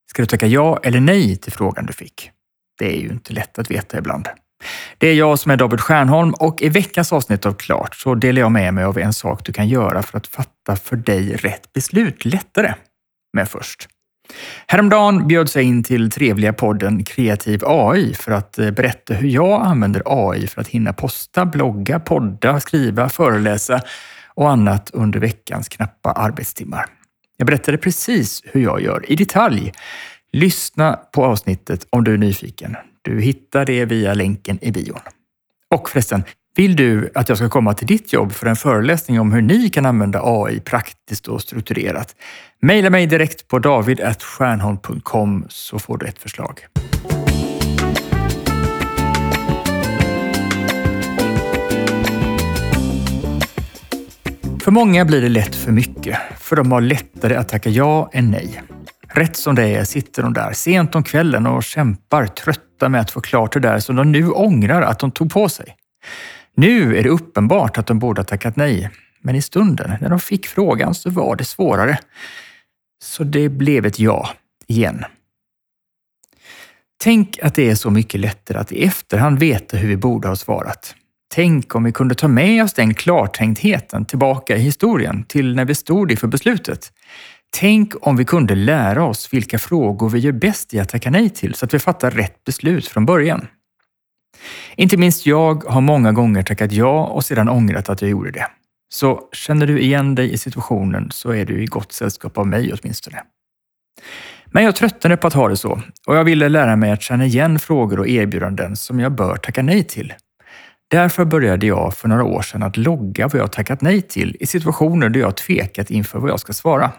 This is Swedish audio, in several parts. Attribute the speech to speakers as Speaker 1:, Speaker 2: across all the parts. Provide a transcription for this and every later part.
Speaker 1: Ska du tacka ja eller nej till frågan du fick? Det är ju inte lätt att veta ibland. Det är jag som är David Stjernholm och i veckans avsnitt av Klart så delar jag med mig av en sak du kan göra för att fatta för dig rätt beslut lättare. Men först. Häromdagen bjöds jag in till trevliga podden Kreativ AI för att berätta hur jag använder AI för att hinna posta, blogga, podda, skriva, föreläsa och annat under veckans knappa arbetstimmar. Jag berättade precis hur jag gör i detalj. Lyssna på avsnittet om du är nyfiken. Du hittar det via länken i bion. Och förresten, vill du att jag ska komma till ditt jobb för en föreläsning om hur ni kan använda AI praktiskt och strukturerat? Maila mig direkt på david@stjernholm.com så får du ett förslag. För många blir det lätt för mycket, för de har lättare att tacka ja än nej. Rätt som det är sitter de där sent om kvällen och kämpar trötta med att få klart det där som de nu ångrar att de tog på sig. Nu är det uppenbart att de borde ha tackat nej, men i stunden när de fick frågan så var det svårare. Så det blev ett ja igen. Tänk att det är så mycket lättare att i efterhand veta hur vi borde ha svarat. Tänk om vi kunde ta med oss den klartänktheten tillbaka i historien till när vi stod inför beslutet. Tänk om vi kunde lära oss vilka frågor vi gör bäst i att tacka nej till så att vi fattar rätt beslut från början. Inte minst jag har många gånger tackat ja och sedan ångrat att jag gjorde det. Så känner du igen dig i situationen så är du i gott sällskap av mig åtminstone. Men jag tröttnade på att ha det så och jag ville lära mig att känna igen frågor och erbjudanden som jag bör tacka nej till. Därför började jag för några år sedan att logga vad jag tackat nej till i situationer där jag tvekat inför vad jag ska svara.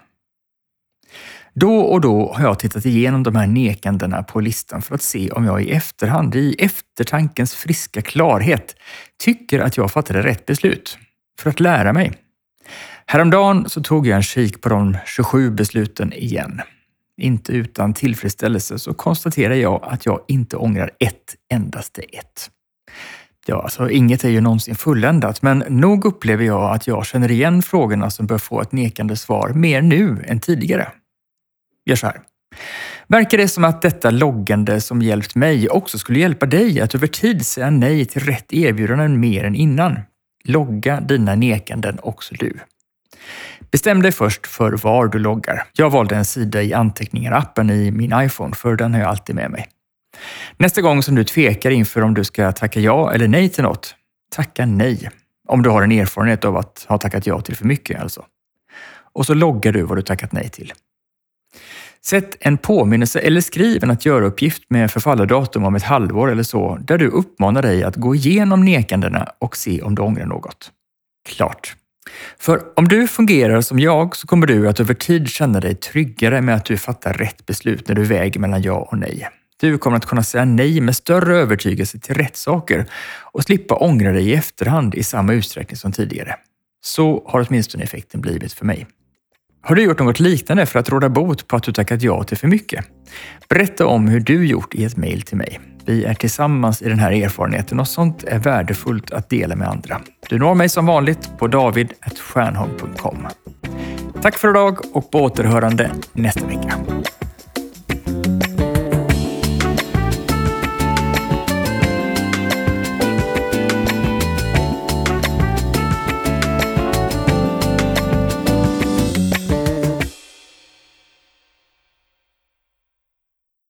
Speaker 1: Då och då har jag tittat igenom de här nekandena på listan för att se om jag i efterhand, i eftertankens friska klarhet, tycker att jag fattade rätt beslut. För att lära mig. Häromdagen så tog jag en kik på de 27 besluten igen. Inte utan tillfredsställelse så konstaterar jag att jag inte ångrar ett endaste ett. Ja, alltså inget är ju någonsin fulländat, men nog upplever jag att jag känner igen frågorna som bör få ett nekande svar mer nu än tidigare. Gör så här. Verkar det som att detta loggande som hjälpt mig också skulle hjälpa dig att över tid säga nej till rätt erbjudanden mer än innan? Logga dina nekanden också du. Bestäm dig först för var du loggar. Jag valde en sida i anteckningar-appen i min iPhone för den har jag alltid med mig. Nästa gång som du tvekar inför om du ska tacka ja eller nej till något, tacka nej. Om du har en erfarenhet av att ha tackat ja till för mycket alltså. Och så loggar du vad du tackat nej till. Sätt en påminnelse eller skriv en att göra-uppgift med förfallodatum om ett halvår eller så där du uppmanar dig att gå igenom nekandena och se om du ångrar något. Klart. För om du fungerar som jag så kommer du att över tid känna dig tryggare med att du fattar rätt beslut när du väger mellan ja och nej. Du kommer att kunna säga nej med större övertygelse till rätt saker och slippa ångra dig i efterhand i samma utsträckning som tidigare. Så har åtminstone effekten blivit för mig. Har du gjort något liknande för att råda bot på att du tackat ja till för mycket? Berätta om hur du gjort i ett mejl till mig. Vi är tillsammans i den här erfarenheten och sånt är värdefullt att dela med andra. Du når mig som vanligt på david@stjernholm.com. Tack för idag och på återhörande nästa vecka.